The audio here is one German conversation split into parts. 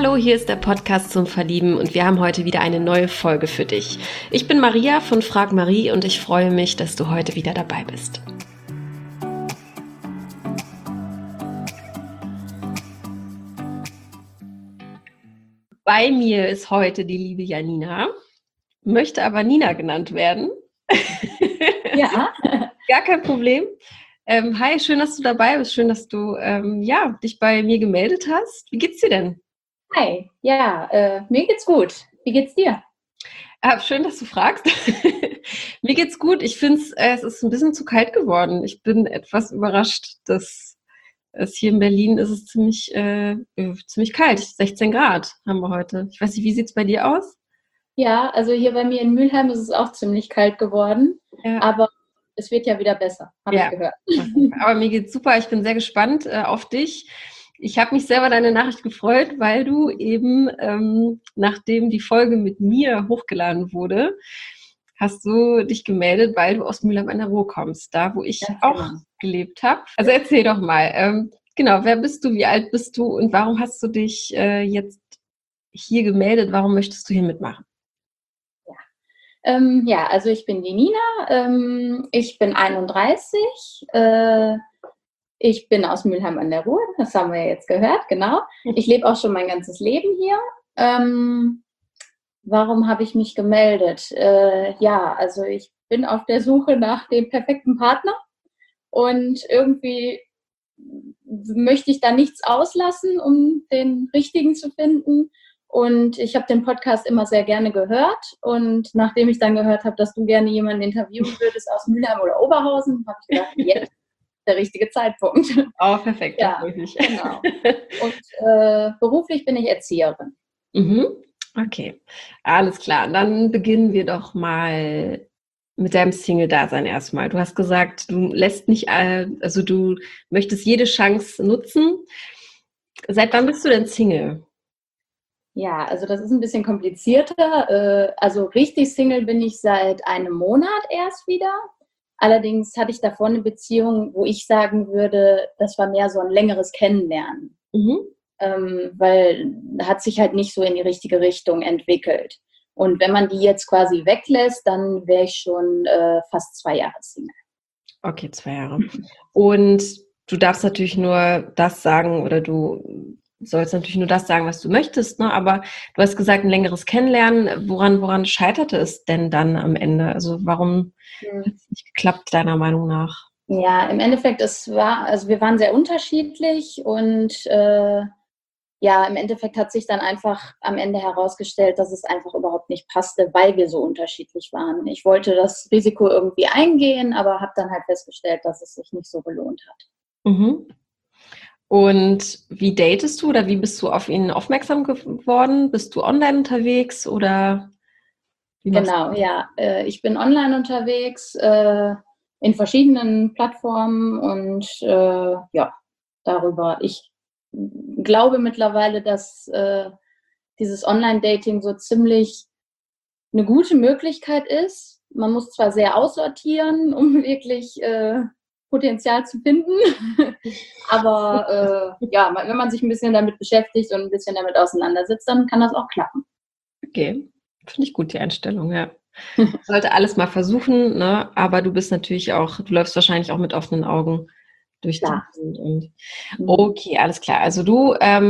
Hallo, hier ist der Podcast zum Verlieben und wir haben heute wieder eine neue Folge für dich. Ich bin Maria von Frag Marie und ich freue mich, dass du heute wieder dabei bist. Bei mir ist heute die liebe Janina, möchte aber Nina genannt werden. Ja. Gar kein Problem. Hi, schön, dass du dabei bist. Schön, dass du dich bei mir gemeldet hast. Wie geht's dir denn? Hi, ja, mir geht's gut. Wie geht's dir? Schön, dass du fragst. Mir geht's gut. Ich finde es ist ein bisschen zu kalt geworden. Ich bin etwas überrascht, dass es hier in Berlin ist es ziemlich kalt. 16 Grad haben wir heute. Ich weiß nicht, wie sieht's bei dir aus? Ja, also hier bei mir in Mülheim ist es auch ziemlich kalt geworden, Ja. aber es wird ja wieder besser, habe ich gehört. Aber mir geht's super. Ich bin sehr gespannt auf dich. Ich habe mich selber deine Nachricht gefreut, weil du eben, nachdem die Folge mit mir hochgeladen wurde, hast du dich gemeldet, weil du aus Mülheim an der Ruhr kommst, da wo ich Ganz auch genau. gelebt habe. Also erzähl doch mal, genau, wer bist du, wie alt bist du und warum hast du dich jetzt hier gemeldet? Warum möchtest du hier mitmachen? Ja, also ich bin die Nina, ich bin 31, ich bin aus Mülheim an der Ruhr, das haben wir ja jetzt gehört, genau. Ich lebe auch schon mein ganzes Leben hier. Warum habe ich mich gemeldet? Ja, also ich bin auf der Suche nach dem perfekten Partner und irgendwie möchte ich da nichts auslassen, um den richtigen zu finden. Und ich habe den Podcast immer sehr gerne gehört. Und nachdem ich dann gehört habe, dass du gerne jemanden interviewen würdest aus Mülheim oder Oberhausen, habe ich gedacht, jetzt der richtige Zeitpunkt. Oh, perfekt, das Ja, freut mich. genau. Und beruflich bin ich Erzieherin. Mhm. Okay, alles klar. Dann beginnen wir doch mal mit deinem Single-Dasein erstmal. Du hast gesagt, du lässt nicht, also du möchtest jede Chance nutzen. Seit wann bist du denn Single? Ja, also das ist ein bisschen komplizierter. Also richtig Single bin ich seit einem Monat erst wieder. Allerdings hatte ich davor eine Beziehung, wo ich sagen würde, das war mehr so ein längeres Kennenlernen, Mhm. weil hat sich halt nicht so in die richtige Richtung entwickelt. Und wenn man die jetzt quasi weglässt, dann wäre ich schon fast 2 Jahre Single. Okay, 2 Jahre. Und du darfst natürlich nur das sagen oder du sollst natürlich nur das sagen, was du möchtest, ne? Aber du hast gesagt, ein längeres Kennenlernen. Woran scheiterte es denn dann am Ende? Also warum hat es nicht geklappt, deiner Meinung nach? Ja, im Endeffekt, also wir waren sehr unterschiedlich und ja, im Endeffekt hat sich dann einfach am Ende herausgestellt, dass es einfach überhaupt nicht passte, weil wir so unterschiedlich waren. Ich wollte das Risiko irgendwie eingehen, aber habe dann halt festgestellt, dass es sich nicht so gelohnt hat. Mhm. Und wie datest du oder wie bist du auf ihn aufmerksam geworden? Bist du online unterwegs oder wie machst Genau, ja. Ich bin online unterwegs, in verschiedenen Plattformen und ja, darüber. Ich glaube mittlerweile, dass dieses Online-Dating so ziemlich eine gute Möglichkeit ist. Man muss zwar sehr aussortieren, um wirklich Potenzial zu finden, aber ja, wenn man sich ein bisschen damit beschäftigt und ein bisschen damit auseinandersetzt, dann kann das auch klappen. du? Okay, finde ich gut, die Einstellung, ja. Sollte alles mal versuchen, ne? Aber du bist natürlich auch, du läufst wahrscheinlich auch mit offenen Augen durch die Klar. Gegend. Und Mhm. okay, alles klar. Also du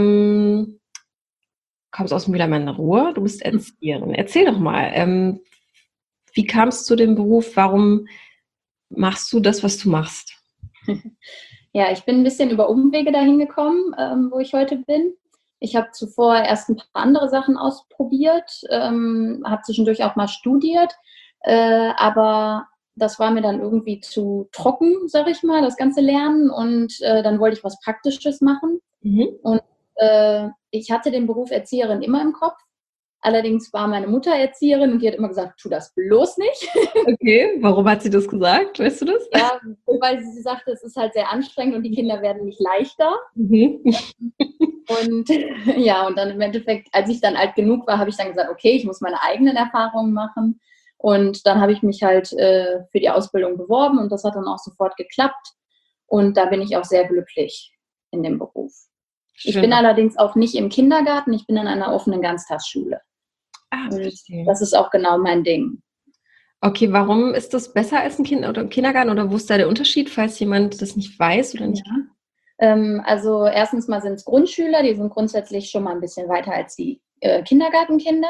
kommst aus Mülheim an der Ruhr, du bist Erzieherin. Erzähl doch mal, wie kamst du zu dem Beruf? Warum machst du das, was du machst? Ja, ich bin ein bisschen über Umwege dahin gekommen, wo ich heute bin. Ich habe zuvor erst ein paar andere Sachen ausprobiert, habe zwischendurch auch mal studiert, aber das war mir dann irgendwie zu trocken, sage ich mal, das ganze Lernen. Und dann wollte ich was Praktisches machen. Mhm. Und ich hatte den Beruf Erzieherin immer im Kopf. Allerdings war meine Mutter Erzieherin und die hat immer gesagt, tu das bloß nicht. Okay, warum hat sie das gesagt? Weißt du das? Ja, weil sie sagte, es ist halt sehr anstrengend und die Kinder werden nicht leichter. Mhm. Und ja, und dann im Endeffekt, als ich dann alt genug war, habe ich dann gesagt, okay, ich muss meine eigenen Erfahrungen machen. Und dann habe ich mich halt für die Ausbildung beworben und das hat dann auch sofort geklappt. Und da bin ich auch sehr glücklich in dem Beruf. Ich bin allerdings auch nicht im Kindergarten, ich bin in einer offenen Ganztagsschule. Verstehe. Das ist auch genau mein Ding. Okay, warum ist das besser als ein Kind oder im Kindergarten oder wo ist da der Unterschied, falls jemand das nicht weiß oder nicht kennt? Also erstens mal sind es Grundschüler, die sind grundsätzlich schon mal ein bisschen weiter als die Kindergartenkinder.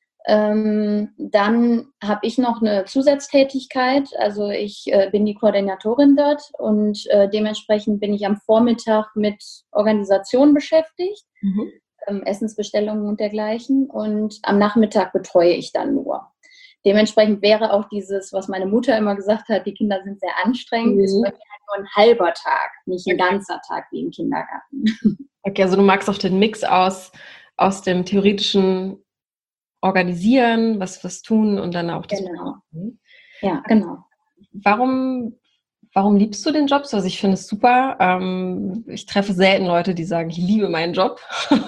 Dann habe ich noch eine Zusatztätigkeit, also ich bin die Koordinatorin dort und dementsprechend bin ich am Vormittag mit Organisation beschäftigt, Essensbestellungen und dergleichen, und am Nachmittag betreue ich dann nur. Dementsprechend wäre auch dieses, was meine Mutter immer gesagt hat, die Kinder sind sehr anstrengend, ist bei mir halt nur ein halber Tag, nicht ein ganzer Tag wie im Kindergarten. Okay, also du magst auch den Mix aus dem theoretischen Organisieren, was tun und dann auch das. Genau. Ja, genau. Warum liebst du den Job? Also ich finde es super. Ich treffe selten Leute, die sagen, ich liebe meinen Job.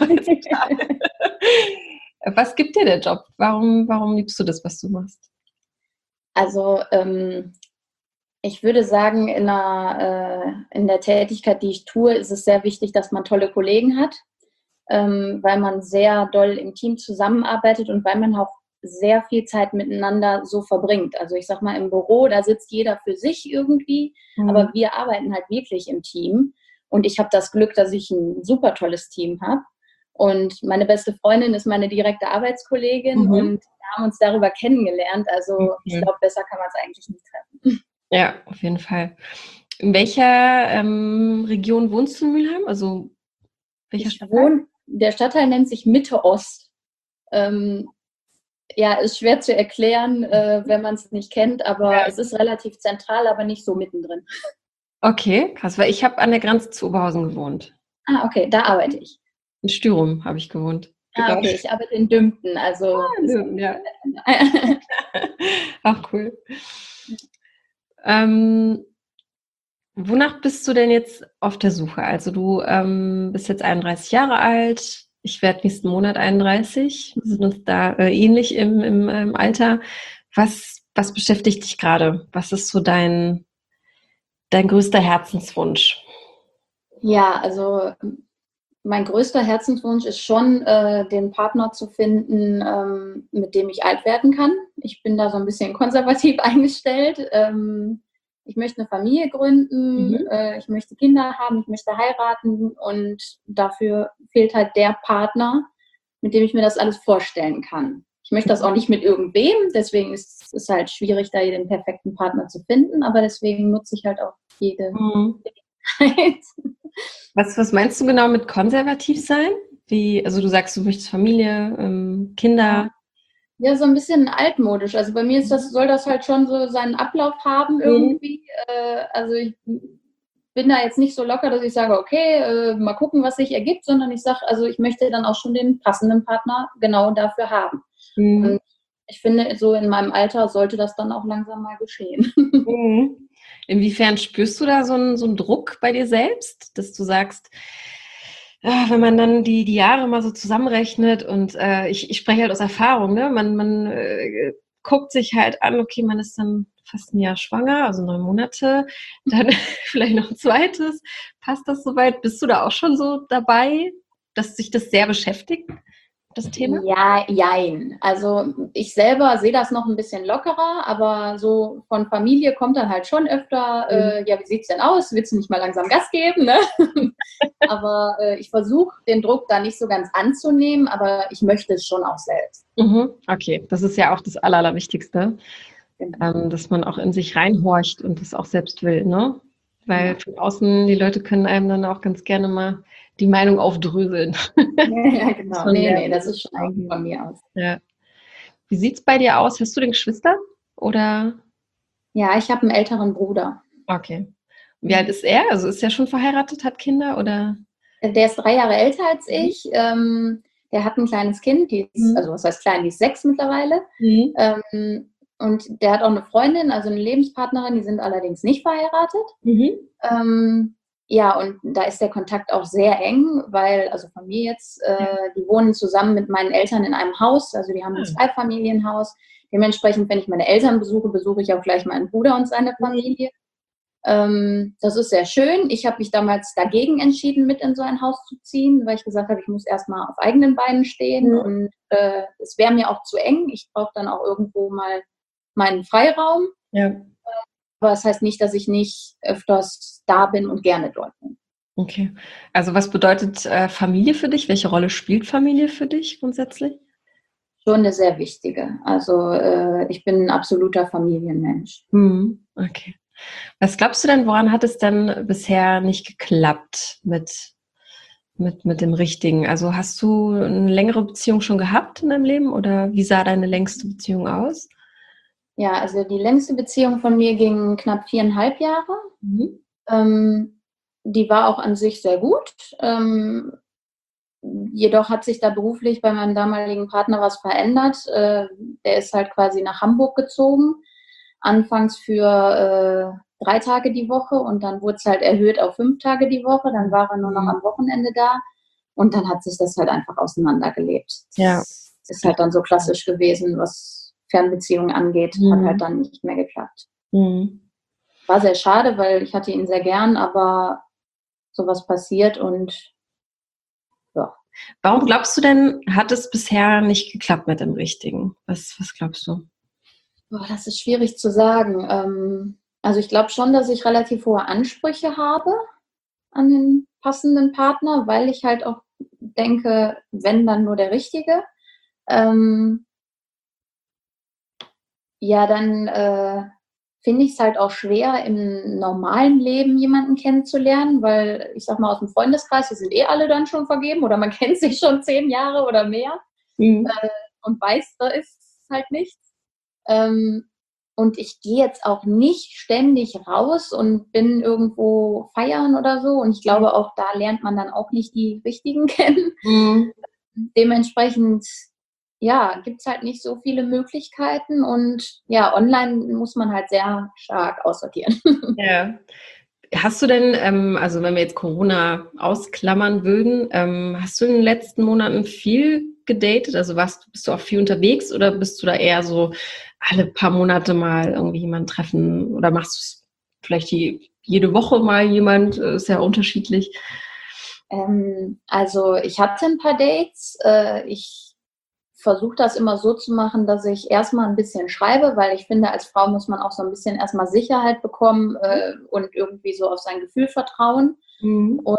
Was gibt dir der Job? Warum liebst du das, was du machst? Also ich würde sagen, in der Tätigkeit, die ich tue, ist es sehr wichtig, dass man tolle Kollegen hat, weil man sehr doll im Team zusammenarbeitet und weil man auch sehr viel Zeit miteinander so verbringt. Also ich sag mal, im Büro, da sitzt jeder für sich irgendwie, aber wir arbeiten halt wirklich im Team. Und ich habe das Glück, dass ich ein super tolles Team habe. Und meine beste Freundin ist meine direkte Arbeitskollegin und wir haben uns darüber kennengelernt. Also ich glaube, besser kann man es eigentlich nicht treffen. Ja, auf jeden Fall. In welcher Region wohnst du in Mülheim? Also welcher Stadtteil? Der Stadtteil nennt sich Mitte Ost. Ja, ist schwer zu erklären, wenn man es nicht kennt, aber es ist relativ zentral, aber nicht so mittendrin. Okay, krass, weil ich habe an der Grenze zu Oberhausen gewohnt. Ah, okay, da arbeite ich. In Stürum habe ich gewohnt. Ah, okay, ich arbeite in Dümpten, also. Dümpten, ja. Auch cool. Wonach bist du denn jetzt auf der Suche? Also du bist jetzt 31 Jahre alt, ich werde nächsten Monat 31, wir sind uns da ähnlich im Alter. Was beschäftigt dich gerade? Was ist so dein größter Herzenswunsch? Ja, also mein größter Herzenswunsch ist schon, den Partner zu finden, mit dem ich alt werden kann. Ich bin da so ein bisschen konservativ eingestellt. Ich möchte eine Familie gründen, ich möchte Kinder haben, ich möchte heiraten und dafür fehlt halt der Partner, mit dem ich mir das alles vorstellen kann. Ich möchte das auch nicht mit irgendwem, deswegen ist es halt schwierig, da den perfekten Partner zu finden, aber deswegen nutze ich halt auch jede Gelegenheit. Was meinst du genau mit konservativ sein? Also du sagst, du möchtest Familie, Kinder. Ja, so ein bisschen altmodisch. Also bei mir soll das halt schon so seinen Ablauf haben irgendwie. Also ich bin da jetzt nicht so locker, dass ich sage, okay, mal gucken, was sich ergibt, sondern ich sage, also ich möchte dann auch schon den passenden Partner genau dafür haben. Und ich finde, so in meinem Alter sollte das dann auch langsam mal geschehen. Inwiefern spürst du da so einen Druck bei dir selbst, dass du sagst, wenn man dann die Jahre mal so zusammenrechnet und ich spreche halt aus Erfahrung, ne? Man guckt sich halt an, okay, man ist dann fast ein Jahr schwanger, also 9 Monate, dann vielleicht noch ein zweites. Passt das soweit? Bist du da auch schon so dabei, dass sich das sehr beschäftigt, das Thema? Ja, jein. Also ich selber sehe das noch ein bisschen lockerer, aber so von Familie kommt dann halt schon öfter, ja, wie sieht's denn aus? Willst du nicht mal langsam Gas geben? Ne? Aber ich versuche den Druck da nicht so ganz anzunehmen, aber ich möchte es schon auch selbst. Okay, das ist ja auch das Allerwichtigste, dass man auch in sich reinhorcht und das auch selbst will, ne? Weil von außen, die Leute können einem dann auch ganz gerne mal die Meinung aufdröseln. Ja, genau. Nee, das ist schon auch von mir aus. Ja. Wie sieht es bei dir aus? Hast du denn Geschwister? Oder? Ja, ich habe einen älteren Bruder. Okay. Wie alt ist er? Also ist er schon verheiratet, hat Kinder oder? Der ist 3 Jahre älter als ich. Der hat ein kleines Kind, also was heißt klein, die ist 6 mittlerweile. Und der hat auch eine Freundin, also eine Lebenspartnerin, die sind allerdings nicht verheiratet. Ja, und da ist der Kontakt auch sehr eng, weil, also von mir jetzt, die wohnen zusammen mit meinen Eltern in einem Haus, also die haben ein Zweifamilienhaus. Dementsprechend, wenn ich meine Eltern besuche, besuche ich auch gleich meinen Bruder und seine Familie. Das ist sehr schön. Ich habe mich damals dagegen entschieden, mit in so ein Haus zu ziehen, weil ich gesagt habe, ich muss erstmal auf eigenen Beinen stehen und es wäre mir auch zu eng. Ich brauche dann auch irgendwo mal meinen Freiraum. Ja. Aber das heißt nicht, dass ich nicht öfters da bin und gerne dort bin. Okay. Also was bedeutet Familie für dich? Welche Rolle spielt Familie für dich grundsätzlich? Schon eine sehr wichtige. Also ich bin ein absoluter Familienmensch. Okay. Was glaubst du denn, woran hat es denn bisher nicht geklappt mit dem Richtigen? Also hast du eine längere Beziehung schon gehabt in deinem Leben oder wie sah deine längste Beziehung aus? Ja, also die längste Beziehung von mir ging knapp 4,5 Jahre. Die war auch an sich sehr gut. Jedoch hat sich da beruflich bei meinem damaligen Partner was verändert. Der ist halt quasi nach Hamburg gezogen. Anfangs für 3 Tage die Woche und dann wurde es halt erhöht auf 5 Tage die Woche. Dann war er nur noch am Wochenende da und dann hat sich das halt einfach auseinandergelebt. Ja. Das ist halt dann so klassisch gewesen, was Fernbeziehungen angeht, hat halt dann nicht mehr geklappt. War sehr schade, weil ich hatte ihn sehr gern, aber sowas passiert und ja. Warum glaubst du denn, hat es bisher nicht geklappt mit dem Richtigen? Was glaubst du? Boah, das ist schwierig zu sagen. Also ich glaube schon, dass ich relativ hohe Ansprüche habe an den passenden Partner, weil ich halt auch denke, wenn, dann nur der Richtige. Ja, dann finde ich es halt auch schwer, im normalen Leben jemanden kennenzulernen, weil ich sag mal, aus dem Freundeskreis, die sind alle dann schon vergeben oder man kennt sich schon 10 Jahre oder mehr und weiß, da ist halt nichts. Und ich gehe jetzt auch nicht ständig raus und bin irgendwo feiern oder so. Und ich glaube, auch da lernt man dann auch nicht die Richtigen kennen. Dementsprechend, ja, gibt es halt nicht so viele Möglichkeiten. Und ja, online muss man halt sehr stark aussortieren. Ja. Hast du denn, also wenn wir jetzt Corona ausklammern würden, hast du in den letzten Monaten viel gedatet? Also bist du auch viel unterwegs oder bist du da eher so alle paar Monate mal irgendwie jemanden treffen oder machst du es vielleicht jede Woche mal jemand? Ist ja unterschiedlich. Also ich hatte ein paar Dates. Ich versuche das immer so zu machen, dass ich erstmal ein bisschen schreibe, weil ich finde, als Frau muss man auch so ein bisschen erstmal Sicherheit bekommen und irgendwie so auf sein Gefühl vertrauen. Und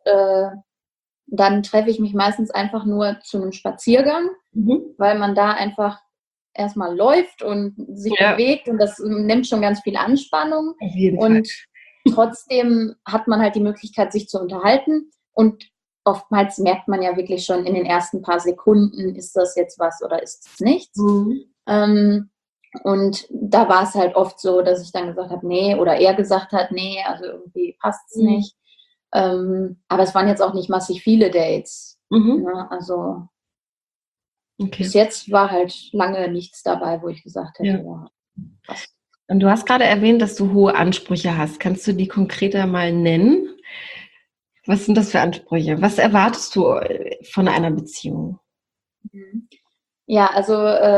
dann treffe ich mich meistens einfach nur zu einem Spaziergang, weil man da einfach erstmal läuft und sich bewegt und das nimmt schon ganz viel Anspannung. Auf jeden Fall. Und trotzdem hat man halt die Möglichkeit, sich zu unterhalten und oftmals merkt man ja wirklich schon in den ersten paar Sekunden, ist das jetzt was oder ist es nichts. Und da war es halt oft so, dass ich dann gesagt habe, nee, oder er gesagt hat, nee, also irgendwie passt es nicht. Aber es waren jetzt auch nicht massig viele Dates. Ne? Also bis jetzt war halt lange nichts dabei, wo ich gesagt hätte, ja, passt. Und du hast gerade erwähnt, dass du hohe Ansprüche hast. Kannst du die konkreter mal nennen? Was sind das für Ansprüche? Was erwartest du von einer Beziehung? Ja, also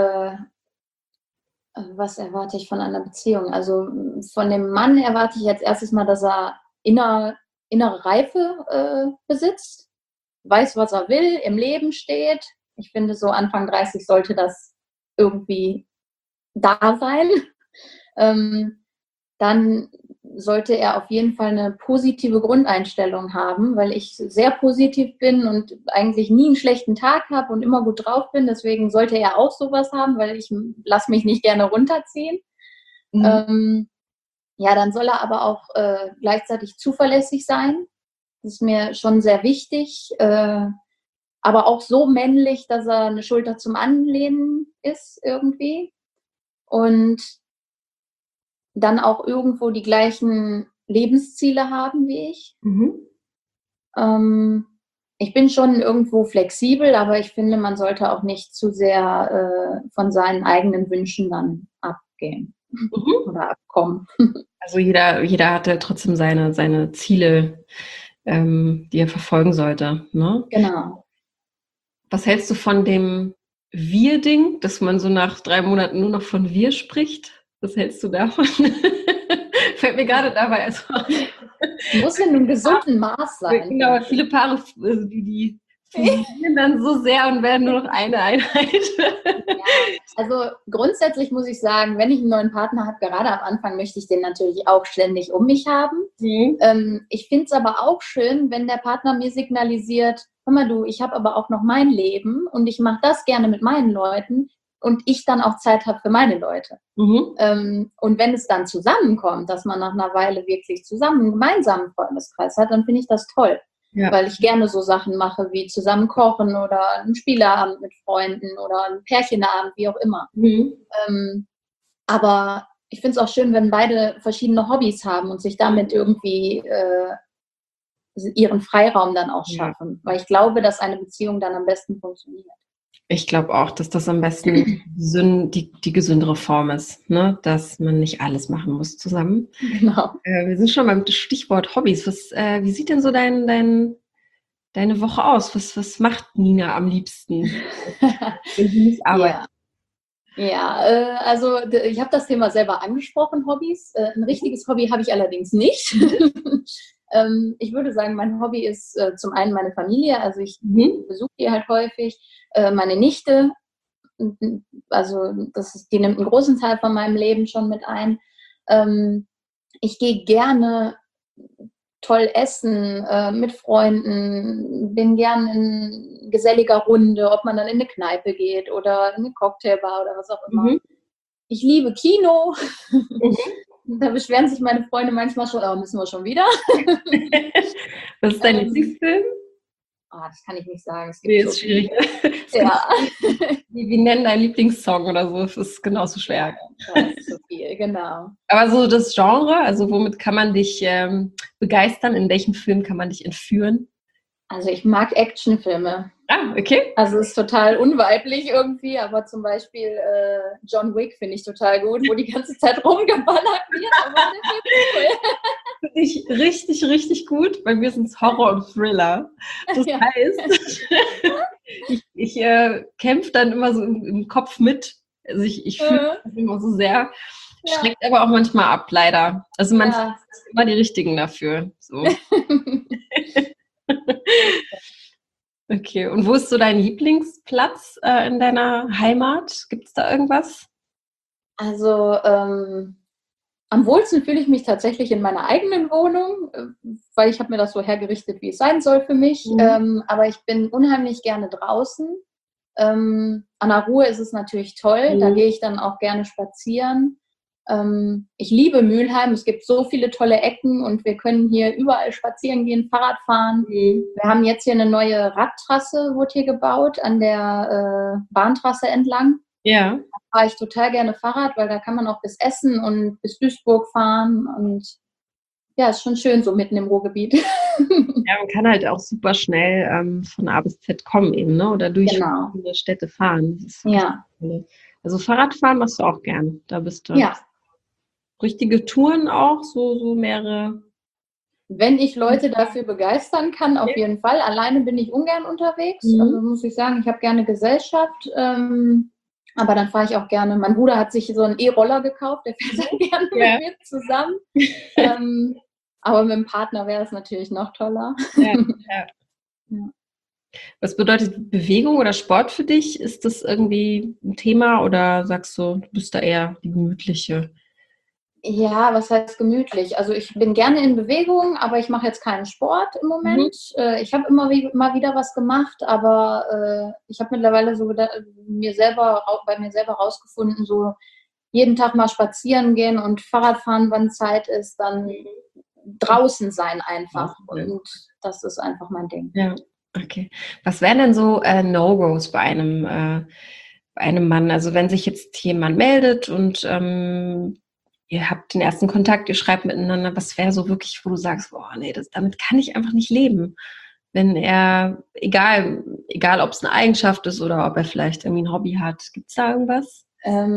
was erwarte ich von einer Beziehung? Also von dem Mann erwarte ich als erstes mal, dass er innere Reife besitzt, weiß, was er will, im Leben steht. Ich finde, so Anfang 30 sollte das irgendwie da sein. Dann sollte er auf jeden Fall eine positive Grundeinstellung haben, weil ich sehr positiv bin und eigentlich nie einen schlechten Tag habe und immer gut drauf bin. Deswegen sollte er auch sowas haben, weil ich lasse mich nicht gerne runterziehen. Ja, dann soll er aber auch gleichzeitig zuverlässig sein. Das ist mir schon sehr wichtig. Aber auch so männlich, dass er eine Schulter zum Anlehnen ist irgendwie. Und dann auch irgendwo die gleichen Lebensziele haben wie ich. Ich bin schon irgendwo flexibel, aber ich finde, man sollte auch nicht zu sehr von seinen eigenen Wünschen dann abgehen oder abkommen. Also jeder hat ja trotzdem seine Ziele, die er verfolgen sollte. Ne? Genau. Was hältst du von dem Wir-Ding, dass man so nach 3 Monaten nur noch von wir spricht? Was hältst du davon? Fällt mir gerade dabei. Also, Muss in einem gesunden Maß sein. genau, viele Paare, also die fusionieren dann so sehr und werden nur noch eine Einheit. Ja, also grundsätzlich muss ich sagen, wenn ich einen neuen Partner habe, gerade am Anfang möchte ich den natürlich auch ständig um mich haben. Ich finde es aber auch schön, wenn der Partner mir signalisiert, hör mal du, ich habe aber auch noch mein Leben und ich mache das gerne mit meinen Leuten und ich dann auch Zeit habe für meine Leute. Und wenn es dann zusammenkommt, dass man nach einer Weile wirklich zusammen einen gemeinsamen Freundeskreis hat, dann finde ich das toll. Ja. Weil ich gerne so Sachen mache, wie zusammen kochen oder einen Spieleabend mit Freunden oder einen Pärchenabend, wie auch immer. Aber ich finde es auch schön, wenn beide verschiedene Hobbys haben und sich damit irgendwie ihren Freiraum dann auch schaffen. Weil ich glaube, dass eine Beziehung dann am besten funktioniert. Ich glaube auch, dass das am besten die gesündere Form ist, ne? Dass man nicht alles machen muss zusammen. Genau. Wir sind schon beim Stichwort Hobbys. Wie sieht denn so deine Woche aus? Was macht Nina am liebsten, wenn sie nicht arbeitet? Also ich habe das Thema selber angesprochen, Hobbys. Ein richtiges Hobby habe ich allerdings nicht. Ich würde sagen, mein Hobby ist zum einen meine Familie, also ich besuche die halt häufig, meine Nichte, also die nimmt einen großen Teil von meinem Leben schon mit ein. Ich gehe gerne toll essen mit Freunden, bin gern in geselliger Runde, ob man dann in eine Kneipe geht oder in eine Cocktailbar oder was auch immer. Ich liebe Kino. Da beschweren sich meine Freunde manchmal schon, aber müssen wir schon wieder. Was ist dein Lieblingsfilm? Das kann ich nicht sagen. Es gibt ist schwierig. Ja. Wie nennen deinen Lieblingssong oder so? Das ist genauso schwer. Das ist so viel, genau. Aber so das Genre, also womit kann man dich begeistern? In welchem Film kann man dich entführen? Also ich mag Actionfilme. Okay. Also es ist total unweiblich irgendwie, aber zum Beispiel John Wick finde ich total gut, wo die ganze Zeit rumgeballert wird. Aber der cool. Finde ich richtig, richtig gut. Bei mir sind es Horror und Thriller. Das heißt, ich kämpfe dann immer so im Kopf mit. Also ich fühle das immer so sehr. Schreckt aber auch manchmal ab, leider. Also man findet immer die Richtigen dafür. So. Okay, und wo ist so dein Lieblingsplatz in deiner Heimat? Gibt es da irgendwas? Also am wohlsten fühle ich mich tatsächlich in meiner eigenen Wohnung, weil ich habe mir das so hergerichtet, wie es sein soll für mich. Aber ich bin unheimlich gerne draußen. An der Ruhr ist es natürlich toll, da gehe ich dann auch gerne spazieren. Ich liebe Mülheim, es gibt so viele tolle Ecken und wir können hier überall spazieren gehen, Fahrrad fahren. Wir haben jetzt hier eine neue Radtrasse, wurde hier gebaut, an der Bahntrasse entlang. Ja. Da fahre ich total gerne Fahrrad, weil da kann man auch bis Essen und bis Duisburg fahren und ja, ist schon schön so mitten im Ruhrgebiet. Ja, man kann halt auch super schnell von A bis Z kommen eben, ne? Oder durch viele Städte fahren. Das ist cool. Also Fahrradfahren machst du auch gern, da bist du. Ja. Richtige Touren auch, so mehrere. Wenn ich Leute dafür begeistern kann, auf jeden Fall. Alleine bin ich ungern unterwegs. Also muss ich sagen, ich habe gerne Gesellschaft. Aber dann fahre ich auch gerne. Mein Bruder hat sich so einen E-Roller gekauft, der fährt dann gerne mit mir zusammen. Aber mit dem Partner wäre es natürlich noch toller. Ja. Was bedeutet Bewegung oder Sport für dich? Ist das irgendwie ein Thema oder sagst du, du bist da eher die gemütliche? Ja, was heißt gemütlich? Also ich bin gerne in Bewegung, aber ich mache jetzt keinen Sport im Moment. Ich habe immer mal wieder was gemacht, aber ich habe mittlerweile so bei mir selber rausgefunden, so jeden Tag mal spazieren gehen und Fahrrad fahren, wann Zeit ist, dann draußen sein einfach. Und das ist einfach mein Ding. Ja, okay. Was wären denn so No-Gos bei einem Mann? Also wenn sich jetzt jemand meldet und ihr habt den ersten Kontakt, ihr schreibt miteinander, was wäre so wirklich, wo du sagst, boah, nee, damit kann ich einfach nicht leben. Wenn er, egal ob es eine Eigenschaft ist oder ob er vielleicht irgendwie ein Hobby hat, gibt es da irgendwas?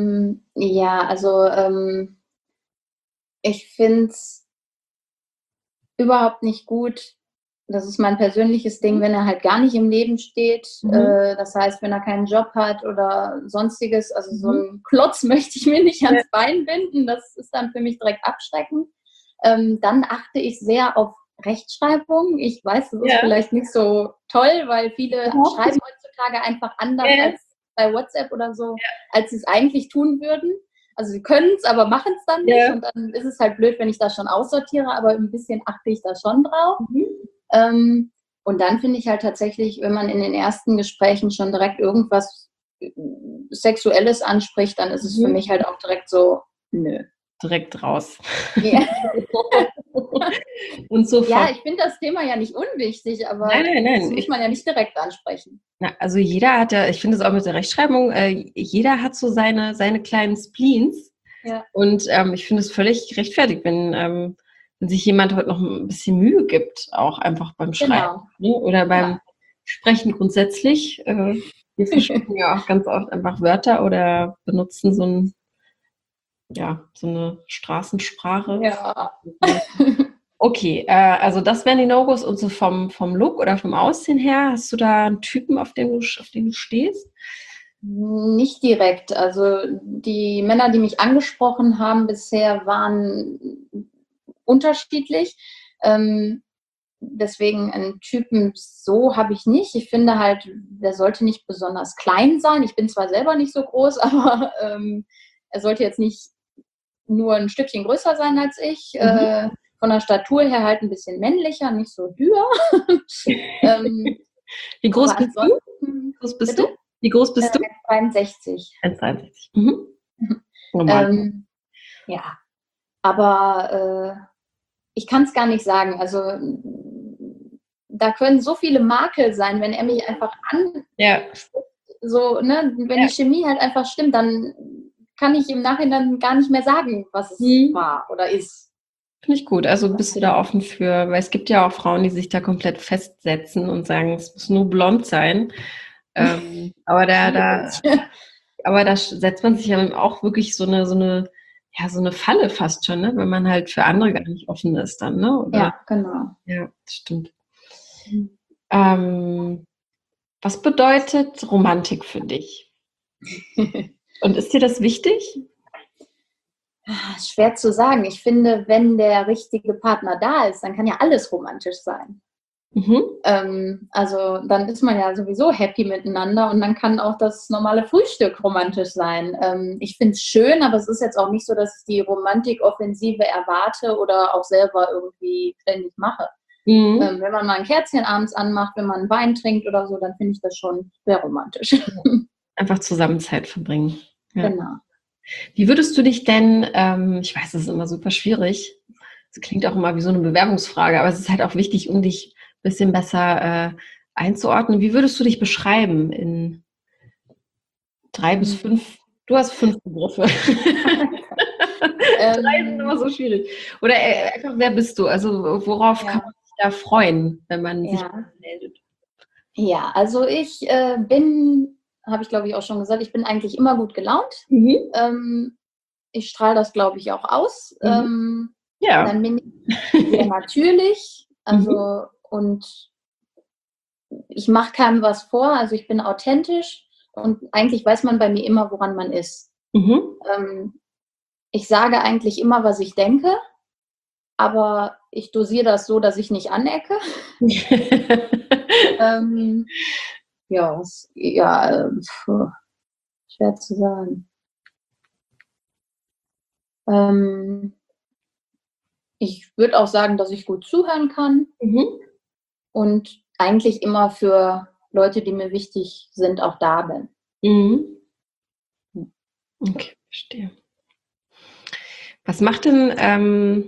Ich finde es überhaupt nicht gut, das ist mein persönliches Ding, wenn er halt gar nicht im Leben steht. Das heißt, wenn er keinen Job hat oder sonstiges, also so einen Klotz möchte ich mir nicht ans Bein binden, das ist dann für mich direkt abschreckend. Dann achte ich sehr auf Rechtschreibung. Ich weiß, das ist vielleicht nicht so toll, weil viele schreiben heutzutage einfach anders als bei WhatsApp oder so, als sie es eigentlich tun würden. Also sie können es, aber machen es dann nicht. Und dann ist es halt blöd, wenn ich das schon aussortiere, aber ein bisschen achte ich da schon drauf. Und dann finde ich halt tatsächlich, wenn man in den ersten Gesprächen schon direkt irgendwas Sexuelles anspricht, dann ist es für mich halt auch direkt so, nö. Direkt raus. Ja. Und so ja, ich finde das Thema ja nicht unwichtig, aber das muss man ja nicht direkt ansprechen. Na, also jeder hat ja, ich finde es auch mit der Rechtschreibung, jeder hat so seine kleinen Spleens. Ja. Und ich finde es völlig gerechtfertigt, wenn sich jemand heute noch ein bisschen Mühe gibt, auch einfach beim Schreiben. Ne? Oder beim Sprechen grundsätzlich. Wir verschicken ja auch ganz oft einfach Wörter oder benutzen so eine Straßensprache. Ja. Okay, also das wären die No-Gos. Und so vom Look oder vom Aussehen her, hast du da einen Typen, auf den du stehst? Nicht direkt. Also die Männer, die mich angesprochen haben bisher, waren unterschiedlich. Deswegen einen Typen so habe ich nicht. Ich finde halt, der sollte nicht besonders klein sein. Ich bin zwar selber nicht so groß, aber er sollte jetzt nicht nur ein Stückchen größer sein als ich. Von der Statur her halt ein bisschen männlicher, nicht so dürr. Wie groß bist du? Wie groß bist du? 1,63. 1,63. Ja, aber ich kann es gar nicht sagen. Also da können so viele Makel sein, wenn er mich einfach so, ne, wenn die Chemie halt einfach stimmt, dann kann ich im Nachhinein gar nicht mehr sagen, was es war oder ist. Finde ich gut. Also bist du da offen für, weil es gibt ja auch Frauen, die sich da komplett festsetzen und sagen, es muss nur blond sein. Aber da setzt man sich ja auch wirklich so eine Falle fast schon, ne? Wenn man halt für andere gar nicht offen ist dann, ne? Oder? Ja, genau. Ja, das stimmt. Was bedeutet Romantik für dich? Und ist dir das wichtig? Schwer zu sagen. Ich finde, wenn der richtige Partner da ist, dann kann ja alles romantisch sein. Also dann ist man ja sowieso happy miteinander und dann kann auch das normale Frühstück romantisch sein. Ich finde es schön, aber es ist jetzt auch nicht so, dass ich die Romantikoffensive erwarte oder auch selber irgendwie ständig mache. Wenn man mal ein Kerzchen abends anmacht, wenn man Wein trinkt oder so, dann finde ich das schon sehr romantisch. Einfach zusammen Zeit verbringen. Ja. Genau. Wie würdest du dich denn, ich weiß, das ist immer super schwierig, das klingt auch immer wie so eine Bewerbungsfrage, aber es ist halt auch wichtig, um dich ein bisschen besser einzuordnen. Wie würdest du dich beschreiben in 3 bis 5? Du hast 5 Begriffe. 3 sind immer so schwierig. Oder einfach, wer bist du? Also worauf kann man sich da freuen, wenn man sich meldet? Ja, also ich bin, habe ich glaube ich auch schon gesagt, ich bin eigentlich immer gut gelaunt. Ich strahle das glaube ich auch aus. Dann bin ich sehr natürlich. Also und ich mache keinem was vor. Also ich bin authentisch und eigentlich weiß man bei mir immer, woran man ist. Ich sage eigentlich immer, was ich denke, aber ich dosiere das so, dass ich nicht anecke. Schwer zu sagen. Ich würde auch sagen, dass ich gut zuhören kann und eigentlich immer für Leute, die mir wichtig sind, auch da bin. Okay, verstehe. Was macht denn,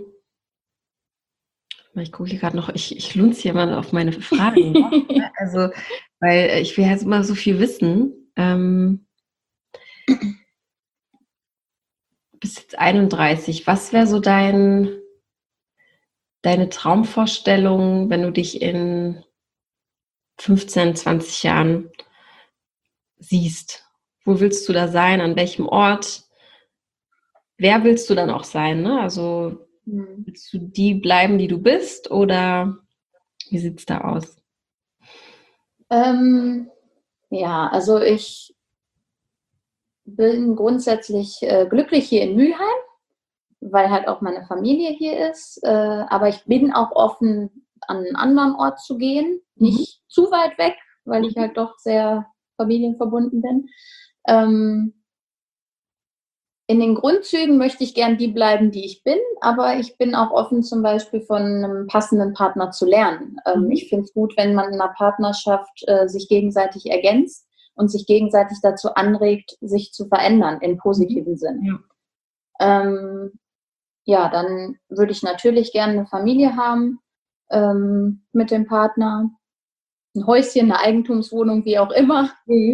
ich gucke hier gerade noch, ich lunze hier mal auf meine Fragen. Also, weil ich will jetzt immer so viel wissen. Du bist jetzt 31. Was wäre so deine Traumvorstellung, wenn du dich in 15, 20 Jahren siehst? Wo willst du da sein? An welchem Ort? Wer willst du dann auch sein? Ne? Also willst du die bleiben, die du bist? Oder wie sieht es da aus? Also ich bin grundsätzlich glücklich hier in Mülheim. weil halt auch meine Familie hier ist. Aber ich bin auch offen, an einen anderen Ort zu gehen. Nicht zu weit weg, weil ich halt doch sehr familienverbunden bin. In den Grundzügen möchte ich gern die bleiben, die ich bin, aber ich bin auch offen, zum Beispiel von einem passenden Partner zu lernen. Ich finde es gut, wenn man in einer Partnerschaft sich gegenseitig ergänzt und sich gegenseitig dazu anregt, sich zu verändern im positiven Sinn. Ja, dann würde ich natürlich gerne eine Familie haben mit dem Partner, ein Häuschen, eine Eigentumswohnung, wie auch immer.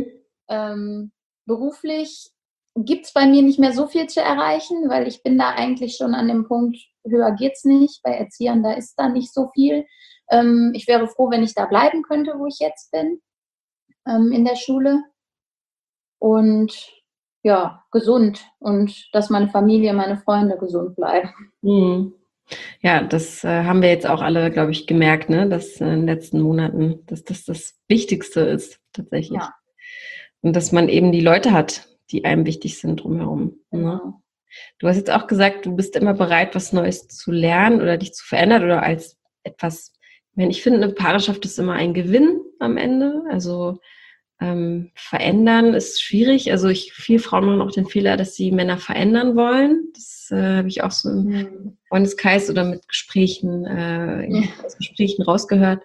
Beruflich gibt es bei mir nicht mehr so viel zu erreichen, weil ich bin da eigentlich schon an dem Punkt, höher geht's nicht. Bei Erziehern, da ist da nicht so viel. Ich wäre froh, wenn ich da bleiben könnte, wo ich jetzt bin, in der Schule. Und ja, gesund und dass meine Familie, meine Freunde gesund bleiben. Ja, das haben wir jetzt auch alle, glaube ich, gemerkt, ne? Dass in den letzten Monaten, dass das das Wichtigste ist, tatsächlich. Ja. Und dass man eben die Leute hat, die einem wichtig sind drumherum. Genau. Ne? Du hast jetzt auch gesagt, du bist immer bereit, was Neues zu lernen oder dich zu verändern oder als etwas, ich finde, eine Partnerschaft ist immer ein Gewinn am Ende. Also verändern ist schwierig. Also viele Frauen machen auch den Fehler, dass sie Männer verändern wollen. Das habe ich auch so im Freundeskreis oder mit Gesprächen, aus Gesprächen rausgehört.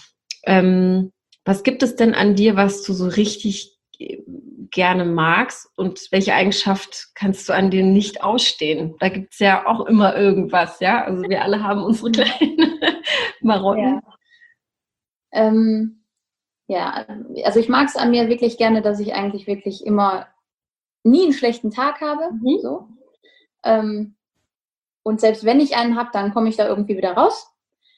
Was gibt es denn an dir, was du so richtig gerne magst und welche Eigenschaft kannst du an dir nicht ausstehen? Da gibt es ja auch immer irgendwas, ja? Also wir alle haben unsere kleinen Marotten. Ja, also ich mag es an mir wirklich gerne, dass ich eigentlich wirklich immer nie einen schlechten Tag habe. So. Und selbst wenn ich einen habe, dann komme ich da irgendwie wieder raus.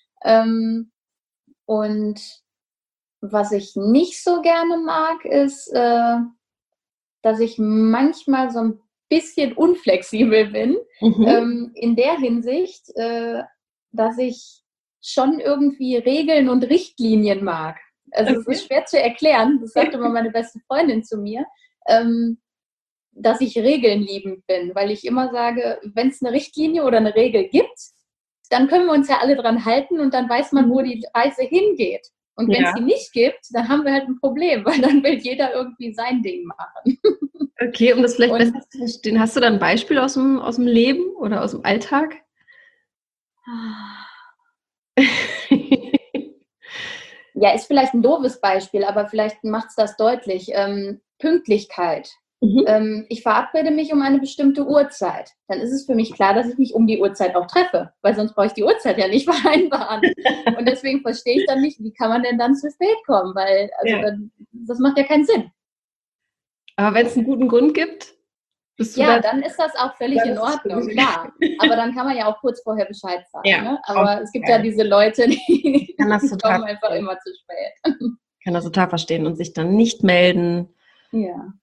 Und was ich nicht so gerne mag, ist, dass ich manchmal so ein bisschen unflexibel bin. In der Hinsicht, dass ich schon irgendwie Regeln und Richtlinien mag. Also es ist schwer zu erklären, das sagte mal meine beste Freundin zu mir, dass ich regelnliebend bin, weil ich immer sage, wenn es eine Richtlinie oder eine Regel gibt, dann können wir uns ja alle dran halten und dann weiß man, wo die Reise hingeht. Und wenn es die nicht gibt, dann haben wir halt ein Problem, weil dann will jeder irgendwie sein Ding machen. Okay, um das vielleicht besser zu verstehen, hast du da ein Beispiel aus dem Leben oder aus dem Alltag? Ja, ist vielleicht ein doofes Beispiel, aber vielleicht macht es das deutlich. Pünktlichkeit. Ich verabrede mich um eine bestimmte Uhrzeit. Dann ist es für mich klar, dass ich mich um die Uhrzeit auch treffe, weil sonst brauche ich die Uhrzeit ja nicht vereinbaren. Und deswegen verstehe ich dann nicht, wie kann man denn dann zu spät kommen, weil das macht ja keinen Sinn. Aber wenn es einen guten Grund gibt, bist du dann ist das auch völlig in Ordnung, klar. Aber dann kann man ja auch kurz vorher Bescheid sagen. Ja, ne? Aber es gibt ja diese Leute, die kommen einfach verstehen. immer zu spät. Ich kann das total verstehen und sich dann nicht melden. Ja.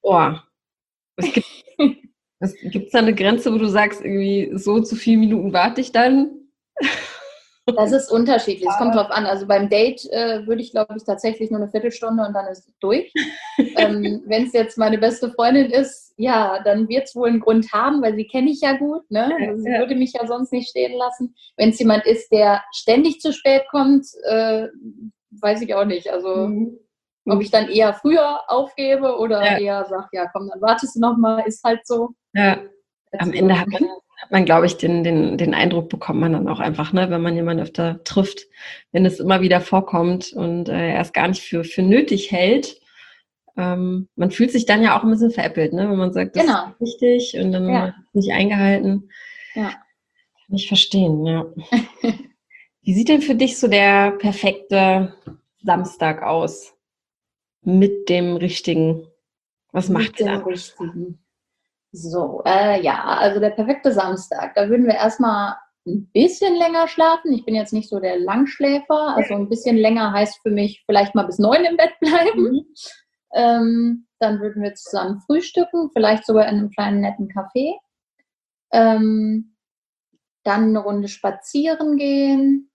Gibt's da eine Grenze, wo du sagst, irgendwie so und so viele Minuten warte ich dann? Das ist unterschiedlich. Es kommt drauf an. Also beim Date würde ich, glaube ich, tatsächlich nur eine Viertelstunde und dann ist es durch. Wenn es jetzt meine beste Freundin ist, ja, dann wird es wohl einen Grund haben, weil sie kenne ich ja gut. Ne? Also sie würde mich ja sonst nicht stehen lassen. Wenn es jemand ist, der ständig zu spät kommt, weiß ich auch nicht. Also ob ich dann eher früher aufgebe oder eher sage, ja komm, dann wartest du noch mal, ist halt so. Ja, am Ende hat man, glaube ich, den Eindruck bekommt man dann auch einfach, ne, wenn man jemanden öfter trifft, wenn es immer wieder vorkommt und er es gar nicht für nötig hält. Man fühlt sich dann ja auch ein bisschen veräppelt, ne, wenn man sagt, das ist wichtig und dann nicht eingehalten. Ja. Kann ich verstehen, ja. Wie sieht denn für dich so der perfekte Samstag aus? Mit dem Richtigen. Was macht ihr da? Richtigen. So, also der perfekte Samstag. Da würden wir erstmal ein bisschen länger schlafen. Ich bin jetzt nicht so der Langschläfer. Also ein bisschen länger heißt für mich vielleicht mal bis 9 im Bett bleiben. Dann würden wir zusammen frühstücken, vielleicht sogar in einem kleinen netten Café. Dann eine Runde spazieren gehen.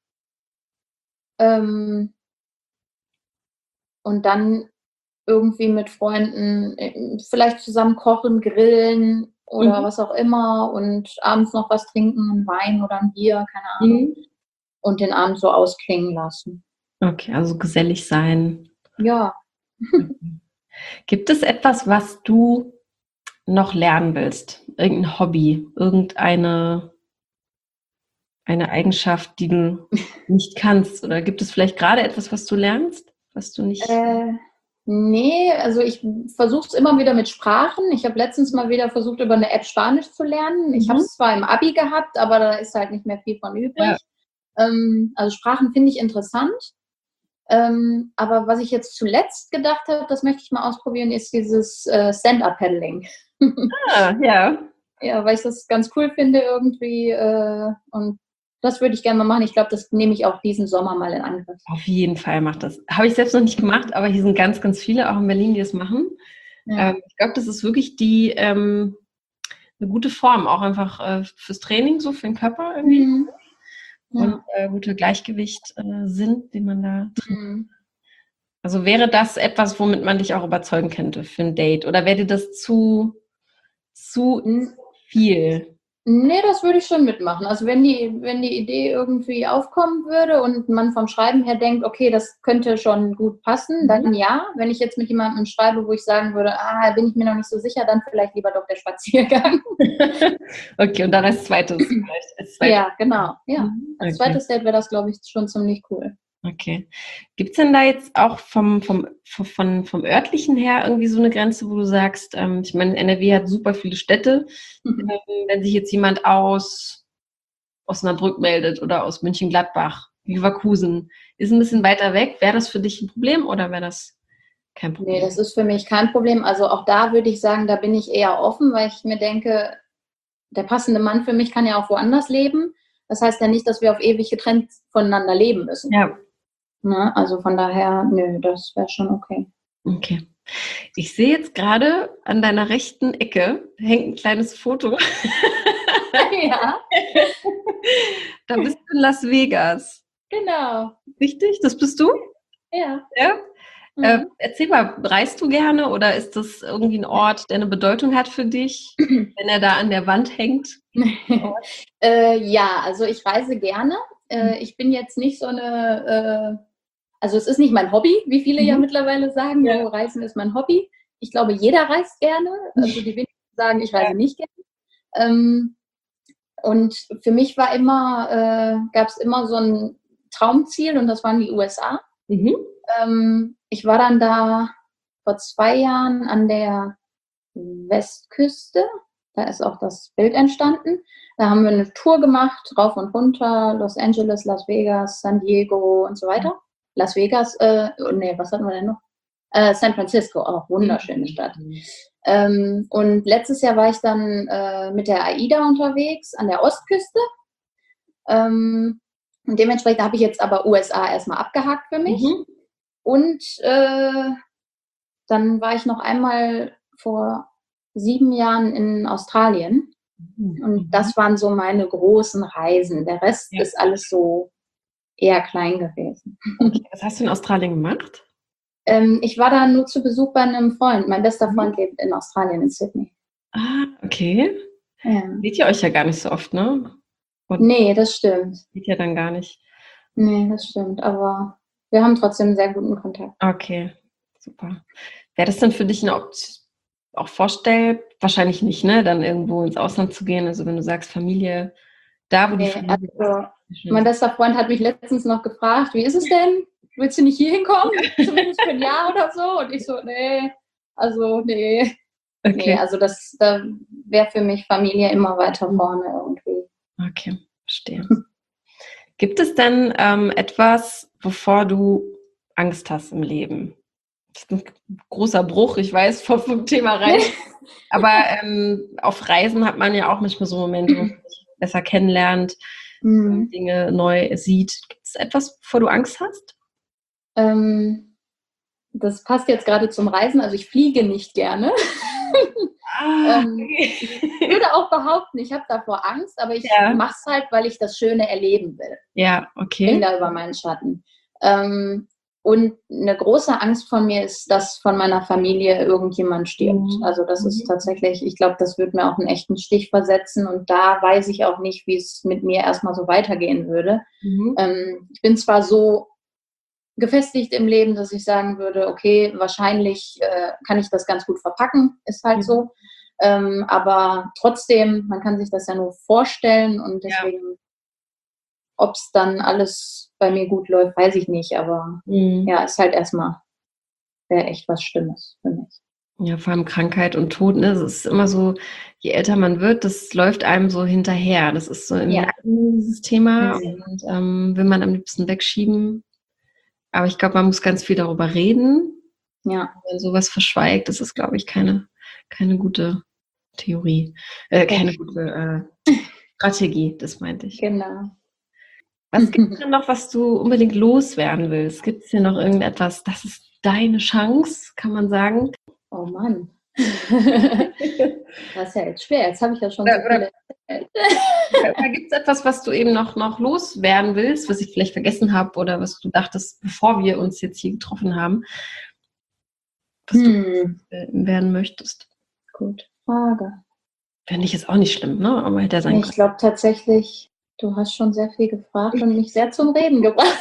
Und dann irgendwie mit Freunden vielleicht zusammen kochen, grillen oder was auch immer und abends noch was trinken, einen Wein oder ein Bier, keine Ahnung, und den Abend so ausklingen lassen. Okay, also gesellig sein. Ja. Gibt es etwas, was du noch lernen willst? Irgendein Hobby, eine Eigenschaft, die du nicht kannst? Oder gibt es vielleicht gerade etwas, was du lernst, was du nicht... Nee, also ich versuche es immer wieder mit Sprachen. Ich habe letztens mal wieder versucht, über eine App Spanisch zu lernen. Ich habe es zwar im Abi gehabt, aber da ist halt nicht mehr viel von übrig. Ja. Also Sprachen finde ich interessant. Aber was ich jetzt zuletzt gedacht habe, das möchte ich mal ausprobieren, ist dieses Stand-Up-Paddling. Ja. Ja, weil ich das ganz cool finde irgendwie. Und das würde ich gerne mal machen. Ich glaube, das nehme ich auch diesen Sommer mal in Angriff. Auf jeden Fall macht das. Habe ich selbst noch nicht gemacht, aber hier sind ganz, ganz viele, auch in Berlin, die das machen. Ja. Ich glaube, das ist wirklich eine gute Form, auch einfach fürs Training, so für den Körper irgendwie. Und gute Gleichgewicht sind, den man da drin. Also wäre das etwas, womit man dich auch überzeugen könnte für ein Date? Oder wäre dir das zu viel? Nee, das würde ich schon mitmachen. Also wenn die Idee irgendwie aufkommen würde und man vom Schreiben her denkt, okay, das könnte schon gut passen, dann ja. Wenn ich jetzt mit jemandem schreibe, wo ich sagen würde, bin ich mir noch nicht so sicher, dann vielleicht lieber doch der Spaziergang. Okay, und dann als zweites vielleicht. Ja, genau. Ja. Als zweites Date wäre das, glaube ich, schon ziemlich cool. Okay. Gibt es denn da jetzt auch vom örtlichen her irgendwie so eine Grenze, wo du sagst, ich meine, NRW hat super viele Städte. Wenn sich jetzt jemand aus Osnabrück meldet oder aus Mönchengladbach, Leverkusen, ist ein bisschen weiter weg, wäre das für dich ein Problem oder wäre das kein Problem? Nee, das ist für mich kein Problem. Also auch da würde ich sagen, da bin ich eher offen, weil ich mir denke, der passende Mann für mich kann ja auch woanders leben. Das heißt ja nicht, dass wir auf ewig getrennt voneinander leben müssen. Ja. Ne? Also von daher, nö, das wäre schon okay. Okay. Ich sehe jetzt gerade an deiner rechten Ecke hängt ein kleines Foto. Ja. Da bist du in Las Vegas. Genau. Richtig? Das bist du? Ja. Ja? Erzähl mal, reist du gerne oder ist das irgendwie ein Ort, der eine Bedeutung hat für dich, wenn er da an der Wand hängt? Ja, also ich reise gerne. Ich bin jetzt nicht so eine, also es ist nicht mein Hobby, wie viele ja mittlerweile sagen, ja. Reisen ist mein Hobby. Ich glaube, jeder reist gerne. Also die wenigsten sagen, ich reise nicht gerne. Und für mich war gab es immer so ein Traumziel und das waren die USA. Ich war dann da vor 2 Jahren an der Westküste. Da ist auch das Bild entstanden. Da haben wir eine Tour gemacht, rauf und runter, Los Angeles, Las Vegas, San Diego und so weiter. Las Vegas, was hatten wir denn noch? San Francisco, auch wunderschöne Stadt. Und letztes Jahr war ich dann mit der AIDA unterwegs an der Ostküste. Und dementsprechend habe ich jetzt aber USA erstmal abgehakt für mich. Und dann war ich noch einmal vor 7 Jahren in Australien. Und das waren so meine großen Reisen. Der Rest ist alles so eher klein gewesen. Okay. Was hast du in Australien gemacht? Ich war da nur zu Besuch bei einem Freund. Mein bester Freund lebt in Australien, in Sydney. Ah, okay. Ja. Seht ihr euch ja gar nicht so oft, ne? Und nee, das stimmt. Seht ihr dann gar nicht. Nee, das stimmt. Aber wir haben trotzdem einen sehr guten Kontakt. Okay, super. Wäre das dann für dich eine Option, auch vorstellbar? Wahrscheinlich nicht, ne? Dann irgendwo ins Ausland zu gehen. Also wenn du sagst Familie, da wo die Familie ist. Mein bester Freund hat mich letztens noch gefragt, wie ist es denn? Willst du nicht hier hinkommen? Zumindest für ein Jahr oder so? Und ich so, nee. Okay. Nee, also da wäre für mich Familie immer weiter vorne irgendwie. Okay, verstehe. Gibt es denn etwas, wovor du Angst hast im Leben? Das ist ein großer Bruch, ich weiß, vom Thema Reisen. Aber auf Reisen hat man ja auch manchmal so Momente, wo man sich besser kennenlernt, Dinge neu sieht. Gibt es etwas, wovor du Angst hast? Das passt jetzt gerade zum Reisen. Also ich fliege nicht gerne. Ich würde auch behaupten, ich habe davor Angst, aber ich mache es halt, weil ich das Schöne erleben will. Ja, okay. Ich bin da über meinen Schatten. Und eine große Angst von mir ist, dass von meiner Familie irgendjemand stirbt. Also das ist tatsächlich, ich glaube, das wird mir auch einen echten Stich versetzen. Und da weiß ich auch nicht, wie es mit mir erstmal so weitergehen würde. Ich bin zwar so gefestigt im Leben, dass ich sagen würde, okay, wahrscheinlich kann ich das ganz gut verpacken, ist halt so. Aber trotzdem, man kann sich das ja nur vorstellen und deswegen, ob es dann alles bei mir gut läuft, weiß ich nicht. Aber ja, ist halt erstmal wäre echt was Schlimmes für mich. Ja, vor allem Krankheit und Tod, ne? Es ist immer so, je älter man wird, das läuft einem so hinterher. Das ist so im Leben dieses Thema und will man am liebsten wegschieben. Aber ich glaube, man muss ganz viel darüber reden. Ja. Wenn man sowas verschweigt, das ist, glaube ich, keine gute Theorie. Keine gute Strategie, das meinte ich. Genau. Was gibt es denn noch, was du unbedingt loswerden willst? Gibt es hier noch irgendetwas, das ist deine Chance, kann man sagen? Oh Mann. Das ist ja jetzt schwer. Jetzt habe ich ja schon so viele erzählt. Oder gibt es etwas, was du eben noch loswerden willst, was ich vielleicht vergessen habe oder was du dachtest, bevor wir uns jetzt hier getroffen haben, was du werden möchtest? Gute Frage. Fände ich jetzt auch nicht schlimm, ne? Aber hätte er sein können. Ich glaube tatsächlich, du hast schon sehr viel gefragt und mich sehr zum Reden gebracht.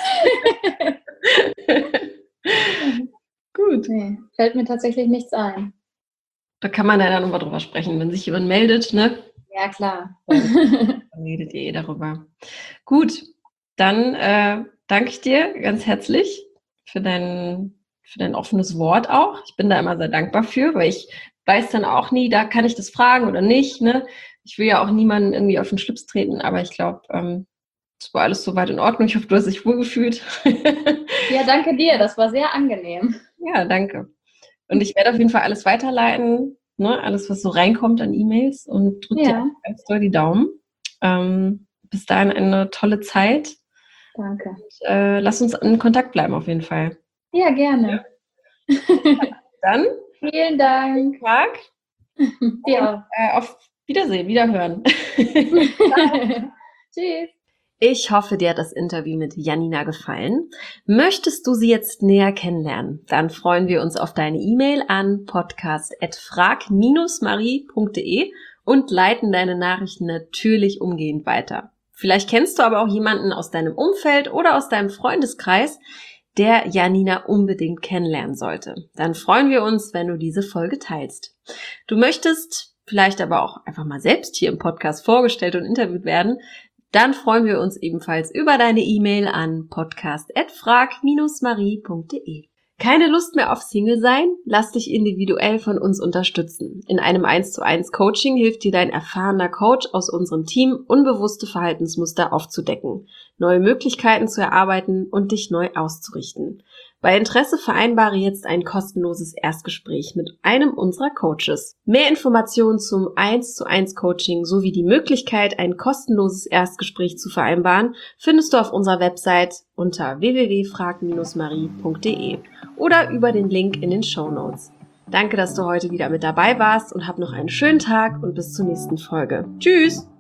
Gut. Nee, fällt mir tatsächlich nichts ein. Da kann man ja dann nochmal drüber sprechen, wenn sich jemand meldet, ne? Ja, klar. Dann redet ihr darüber. Gut, dann danke ich dir ganz herzlich für dein offenes Wort auch. Ich bin da immer sehr dankbar für, weil ich weiß dann auch nie, da kann ich das fragen oder nicht, ne? Ich will ja auch niemanden irgendwie auf den Schlips treten, aber ich glaube, es war alles soweit in Ordnung. Ich hoffe, du hast dich wohlgefühlt. Ja, danke dir. Das war sehr angenehm. Ja, danke. Und ich werde auf jeden Fall alles weiterleiten, ne? Alles, was so reinkommt an E-Mails und drücke dir ganz doll die Daumen. Bis dahin eine tolle Zeit. Danke. Und, lass uns in Kontakt bleiben auf jeden Fall. Ja, gerne. Ja. Dann. Vielen Dank. Tag. Ja. Auf Wiedersehen, Wiederhören. Tschüss. Ich hoffe, dir hat das Interview mit Janina gefallen. Möchtest du sie jetzt näher kennenlernen? Dann freuen wir uns auf deine E-Mail an podcast@frag-marie.de und leiten deine Nachrichten natürlich umgehend weiter. Vielleicht kennst du aber auch jemanden aus deinem Umfeld oder aus deinem Freundeskreis, der Janina unbedingt kennenlernen sollte. Dann freuen wir uns, wenn du diese Folge teilst. Du möchtest vielleicht aber auch einfach mal selbst hier im Podcast vorgestellt und interviewt werden, dann freuen wir uns ebenfalls über deine E-Mail an podcast@frag-marie.de. Keine Lust mehr auf Single sein? Lass dich individuell von uns unterstützen. In einem 1:1 Coaching hilft dir dein erfahrener Coach aus unserem Team, unbewusste Verhaltensmuster aufzudecken, neue Möglichkeiten zu erarbeiten und dich neu auszurichten. Bei Interesse vereinbare jetzt ein kostenloses Erstgespräch mit einem unserer Coaches. Mehr Informationen zum 1:1 Coaching sowie die Möglichkeit, ein kostenloses Erstgespräch zu vereinbaren, findest du auf unserer Website unter www.frag-marie.de oder über den Link in den Shownotes. Danke, dass du heute wieder mit dabei warst und hab noch einen schönen Tag und bis zur nächsten Folge. Tschüss!